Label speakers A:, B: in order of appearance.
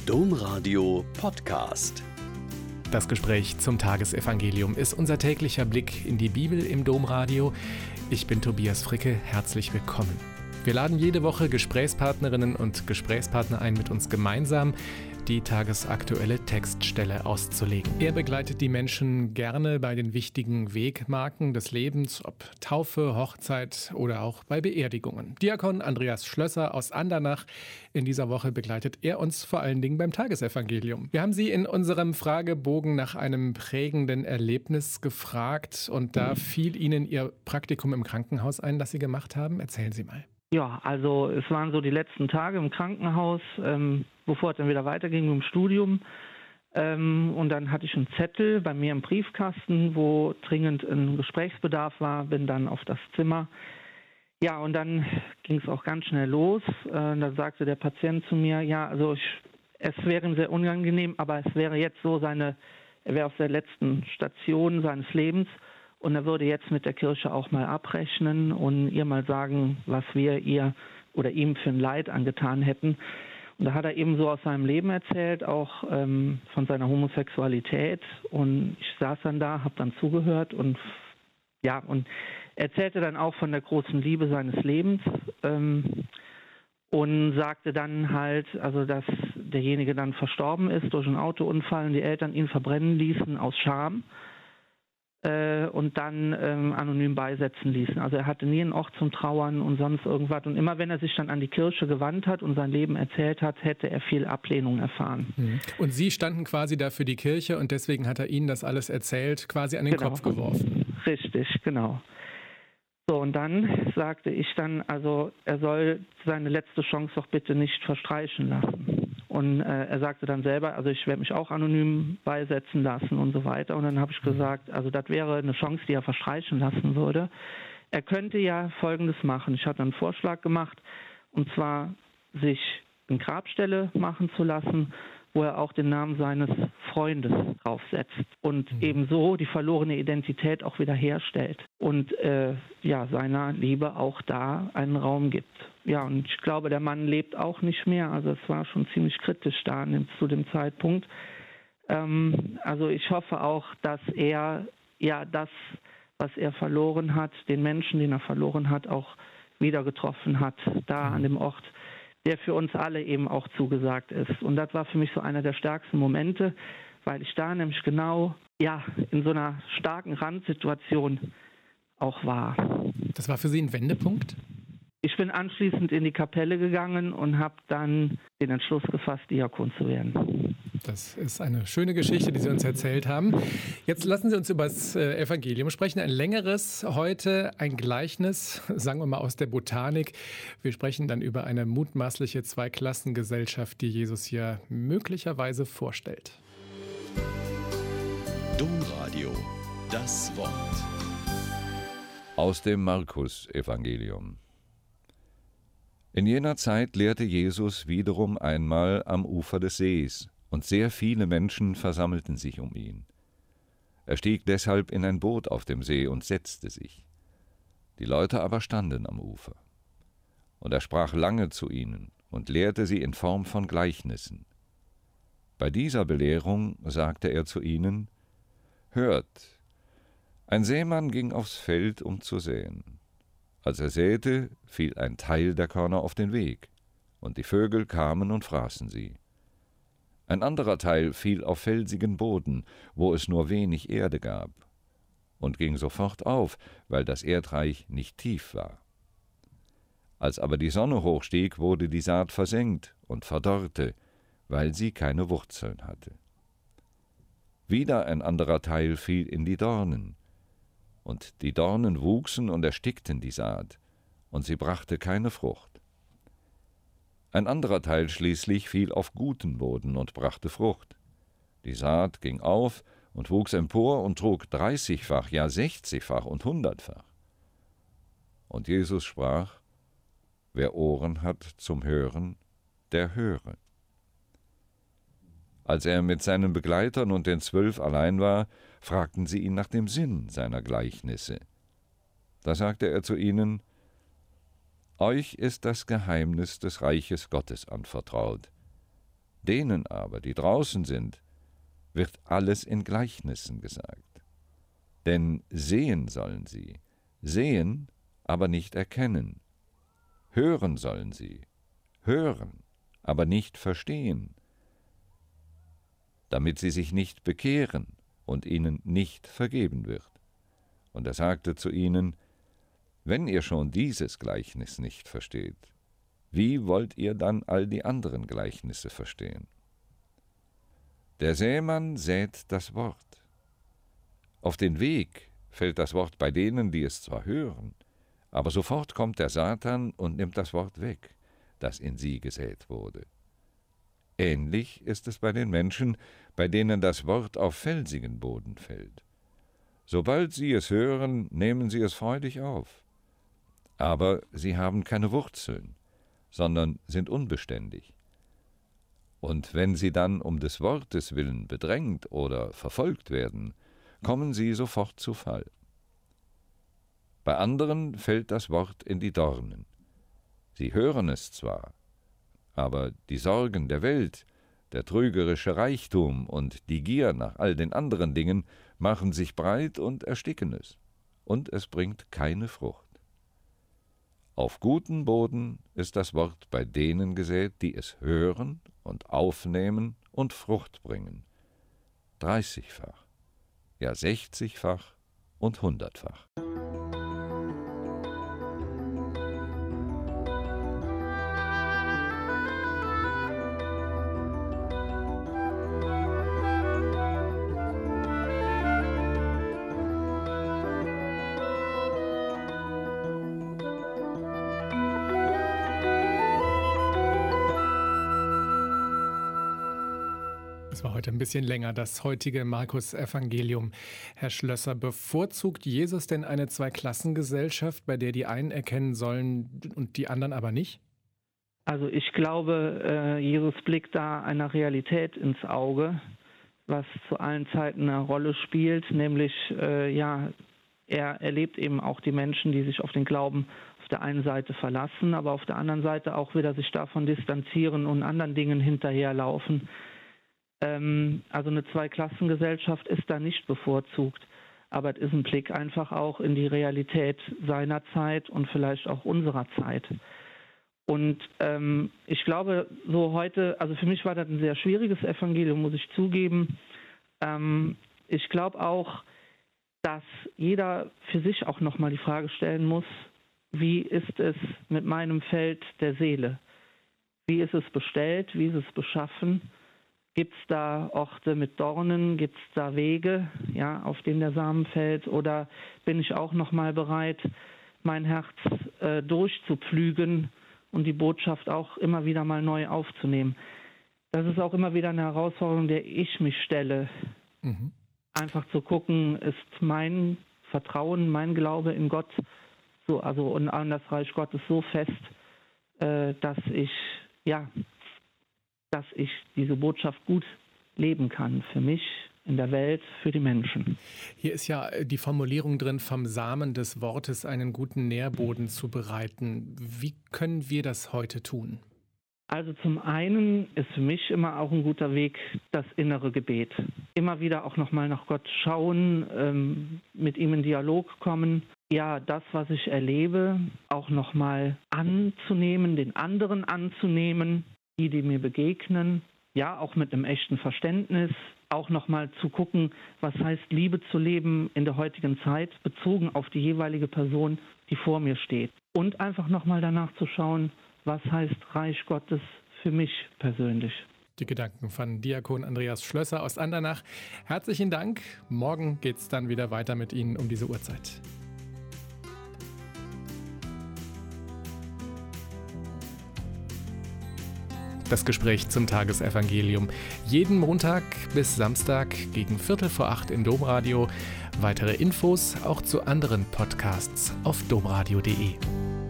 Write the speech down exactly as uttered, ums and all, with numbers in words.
A: Domradio Podcast.
B: Das Gespräch zum Tagesevangelium ist unser täglicher Blick in die Bibel im Domradio. Ich bin Tobias Fricke, herzlich willkommen. Wir laden jede Woche Gesprächspartnerinnen und Gesprächspartner ein, mit uns gemeinsam die tagesaktuelle Textstelle auszulegen. Er begleitet die Menschen gerne bei den wichtigen Wegmarken des Lebens, ob Taufe, Hochzeit oder auch bei Beerdigungen. Diakon Andreas Schlösser aus Andernach. In dieser Woche begleitet er uns vor allen Dingen beim Tagesevangelium. Wir haben Sie in unserem Fragebogen nach einem prägenden Erlebnis gefragt und da fiel Ihnen Ihr Praktikum im Krankenhaus ein, das Sie gemacht haben. Erzählen Sie mal.
C: Ja, also es waren so die letzten Tage im Krankenhaus, ähm, bevor es dann wieder weiterging mit dem Studium. Ähm, und dann hatte ich einen Zettel bei mir im Briefkasten, wo dringend ein Gesprächsbedarf war, bin dann auf das Zimmer. Ja, und dann ging es auch ganz schnell los. Äh, da sagte der Patient zu mir, ja, also ich, es wäre ihm sehr unangenehm, aber es wäre jetzt so seine, er wäre auf der letzten Station seines Lebens. Und er würde jetzt mit der Kirche auch mal abrechnen und ihr mal sagen, was wir ihr oder ihm für ein Leid angetan hätten. Und da hat er eben so aus seinem Leben erzählt, auch ähm, von seiner Homosexualität. Und ich saß dann da, habe dann zugehört und ja, und erzählte dann auch von der großen Liebe seines Lebens ähm, und sagte dann halt, also dass derjenige dann verstorben ist durch einen Autounfall und die Eltern ihn verbrennen ließen aus Scham. Und dann ähm, anonym beisetzen ließen. Also er hatte nie einen Ort zum Trauern und sonst irgendwas. Und immer wenn er sich dann an die Kirche gewandt hat und sein Leben erzählt hat, hätte er viel Ablehnung erfahren.
B: Und Sie standen quasi da für die Kirche und deswegen hat er Ihnen das alles erzählt, quasi an den
C: Genau.
B: Kopf geworfen.
C: Richtig, genau. So, und dann sagte ich dann, also er soll seine letzte Chance doch bitte nicht verstreichen lassen. Und äh, er sagte dann selber, also ich werde mich auch anonym beisetzen lassen und so weiter. Und dann habe ich gesagt, also das wäre eine Chance, die er verstreichen lassen würde. Er könnte ja Folgendes machen. Ich hatte einen Vorschlag gemacht, und zwar sich eine Grabstelle machen zu lassen, wo er auch den Namen seines Freundes draufsetzt und mhm. ebenso die verlorene Identität auch wieder herstellt und äh, ja, seiner Liebe auch da einen Raum gibt. Ja, und ich glaube, der Mann lebt auch nicht mehr, also es war schon ziemlich kritisch da zu dem Zeitpunkt. Ähm, also ich hoffe auch, dass er ja das, was er verloren hat, den Menschen, den er verloren hat, auch wieder getroffen hat, da mhm. an dem Ort, der für uns alle eben auch zugesagt ist. Und das war für mich so einer der stärksten Momente, weil ich da nämlich genau ja in so einer starken Randsituation auch war.
B: Das war für Sie ein Wendepunkt?
C: Ich bin anschließend in die Kapelle gegangen und habe dann den Entschluss gefasst, Diakon zu werden.
B: Das ist eine schöne Geschichte, die Sie uns erzählt haben. Jetzt lassen Sie uns über das Evangelium sprechen. Ein längeres heute, ein Gleichnis, sagen wir mal aus der Botanik. Wir sprechen dann über eine mutmaßliche Zweiklassengesellschaft, die Jesus hier möglicherweise vorstellt.
A: Domradio, das Wort.
D: Aus dem Markus-Evangelium. In jener Zeit lehrte Jesus wiederum einmal am Ufer des Sees, und sehr viele Menschen versammelten sich um ihn. Er stieg deshalb in ein Boot auf dem See und setzte sich. Die Leute aber standen am Ufer. Und er sprach lange zu ihnen und lehrte sie in Form von Gleichnissen. Bei dieser Belehrung sagte er zu ihnen: Hört, ein Seemann ging aufs Feld, um zu säen. Als er säte, fiel ein Teil der Körner auf den Weg, und die Vögel kamen und fraßen sie. Ein anderer Teil fiel auf felsigen Boden, wo es nur wenig Erde gab, und ging sofort auf, weil das Erdreich nicht tief war. Als aber die Sonne hochstieg, wurde die Saat versengt und verdorrte, weil sie keine Wurzeln hatte. Wieder ein anderer Teil fiel in die Dornen, und die Dornen wuchsen und erstickten die Saat, und sie brachte keine Frucht. Ein anderer Teil schließlich fiel auf guten Boden und brachte Frucht. Die Saat ging auf und wuchs empor und trug dreißigfach, ja sechzigfach und hundertfach. Und Jesus sprach: Wer Ohren hat zum Hören, der höre. Als er mit seinen Begleitern und den Zwölf allein war, fragten sie ihn nach dem Sinn seiner Gleichnisse. Da sagte er zu ihnen: Euch ist das Geheimnis des Reiches Gottes anvertraut. Denen aber, die draußen sind, wird alles in Gleichnissen gesagt. Denn sehen sollen sie, sehen, aber nicht erkennen. Hören sollen sie, hören, aber nicht verstehen, damit sie sich nicht bekehren und ihnen nicht vergeben wird. Und er sagte zu ihnen: Wenn ihr schon dieses Gleichnis nicht versteht, wie wollt ihr dann all die anderen Gleichnisse verstehen? Der Sämann sät das Wort. Auf den Weg fällt das Wort bei denen, die es zwar hören, aber sofort kommt der Satan und nimmt das Wort weg, das in sie gesät wurde. Ähnlich ist es bei den Menschen, bei denen das Wort auf felsigen Boden fällt. Sobald sie es hören, nehmen sie es freudig auf. Aber sie haben keine Wurzeln, sondern sind unbeständig. Und wenn sie dann um des Wortes willen bedrängt oder verfolgt werden, kommen sie sofort zu Fall. Bei anderen fällt das Wort in die Dornen. Sie hören es zwar, aber die Sorgen der Welt, der trügerische Reichtum und die Gier nach all den anderen Dingen machen sich breit und ersticken es, und es bringt keine Frucht. Auf guten Boden ist das Wort bei denen gesät, die es hören und aufnehmen und Frucht bringen, dreißigfach, ja sechzigfach und hundertfach.
B: Es war heute ein bisschen länger, das heutige Markus-Evangelium. Herr Schlösser, bevorzugt Jesus denn eine Zweiklassengesellschaft, bei der die einen erkennen sollen und die anderen aber nicht?
C: Also ich glaube, Jesus blickt da einer Realität ins Auge, was zu allen Zeiten eine Rolle spielt, nämlich ja, er erlebt eben auch die Menschen, die sich auf den Glauben auf der einen Seite verlassen, aber auf der anderen Seite auch wieder sich davon distanzieren und anderen Dingen hinterherlaufen. Also eine Zweiklassengesellschaft ist da nicht bevorzugt, aber es ist ein Blick einfach auch in die Realität seiner Zeit und vielleicht auch unserer Zeit. Und ähm, ich glaube, so heute, also für mich war das ein sehr schwieriges Evangelium, muss ich zugeben. Ähm, ich glaube auch, dass jeder für sich auch nochmal die Frage stellen muss, wie ist es mit meinem Feld der Seele? Wie ist es bestellt? Wie ist es beschaffen? Gibt es da Orte mit Dornen? Gibt es da Wege, ja, auf denen der Samen fällt? Oder bin ich auch noch mal bereit, mein Herz äh, durchzupflügen und die Botschaft auch immer wieder mal neu aufzunehmen? Das ist auch immer wieder eine Herausforderung, der ich mich stelle. Mhm. Einfach zu gucken, ist mein Vertrauen, mein Glaube in Gott so, also und an das Reich Gottes so fest, äh, dass ich ja dass ich diese Botschaft gut leben kann, für mich, in der Welt, für die Menschen.
B: Hier ist ja die Formulierung drin, vom Samen des Wortes einen guten Nährboden zu bereiten. Wie können wir das heute tun?
C: Also zum einen ist für mich immer auch ein guter Weg das innere Gebet. Immer wieder auch nochmal nach Gott schauen, ähm, mit ihm in Dialog kommen. Ja, das, was ich erlebe, auch nochmal anzunehmen, den anderen anzunehmen, die, die mir begegnen, ja, auch mit einem echten Verständnis, auch nochmal zu gucken, was heißt Liebe zu leben in der heutigen Zeit, bezogen auf die jeweilige Person, die vor mir steht. Und einfach nochmal danach zu schauen, was heißt Reich Gottes für mich persönlich.
B: Die Gedanken von Diakon Andreas Schlösser aus Andernach. Herzlichen Dank. Morgen geht es dann wieder weiter mit Ihnen um diese Uhrzeit. Das Gespräch zum Tagesevangelium. Jeden Montag bis Samstag gegen Viertel vor acht im Domradio. Weitere Infos auch zu anderen Podcasts auf domradio punkt de.